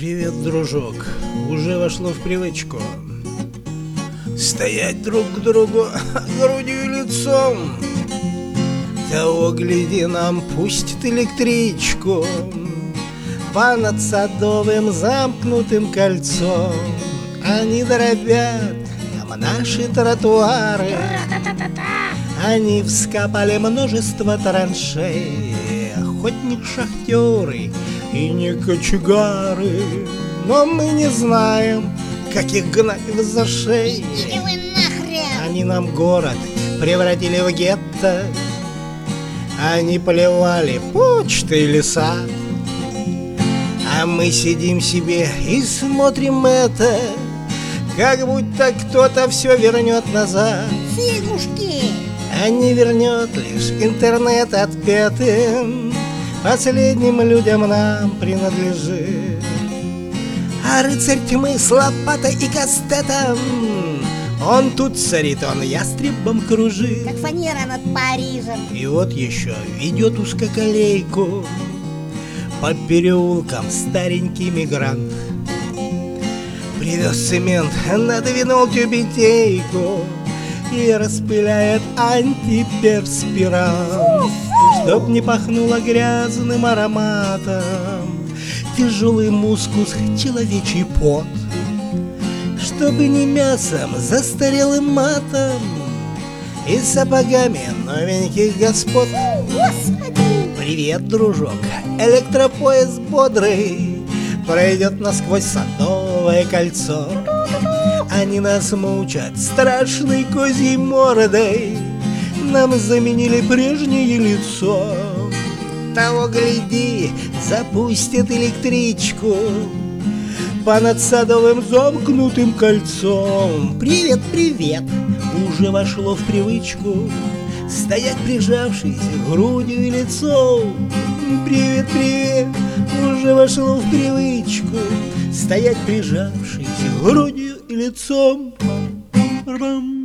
Привет, дружок. Уже вошло в привычку стоять друг к другу грудью и лицом. Того гляди, нам пустит электричку понад Садовым замкнутым кольцом. Они дробят наши тротуары, они вскопали множество траншей. Охотник, шахтеры и не кочегары, но мы не знаем, как их гнать за шеи. Иди вы нахрен! Они нам город превратили в гетто, они поливали почты и леса, а мы сидим себе и смотрим это, как будто кто-то все вернет назад. Фигушки! А не вернет лишь интернет отпетым, последним людям нам принадлежит. А рыцарь тьмы с лопатой и кастетом, он тут царит, он ястребом кружит. Как фанера над Парижем. И вот еще ведет узкоколейку по переулкам старенький мигрант. Привез цемент, надвинул тюбетейку и распыляет антиперспирант. Чтоб не пахнуло грязным ароматом тяжелый мускус, человечий пот, чтобы не мясом, застарелым матом и сапогами новеньких господ. Господи! Привет, дружок, электропоезд бодрый пройдет насквозь Садовое кольцо. Они нас мучат страшной козьей мордой, нам заменили прежнее лицо. Того гляди, запустят электричку понад Садовым замкнутым кольцом. Привет, привет, уже вошло в привычку стоять прижавшись грудью и лицом. Привет, привет, уже вошло в привычку стоять прижавшись грудью и лицом.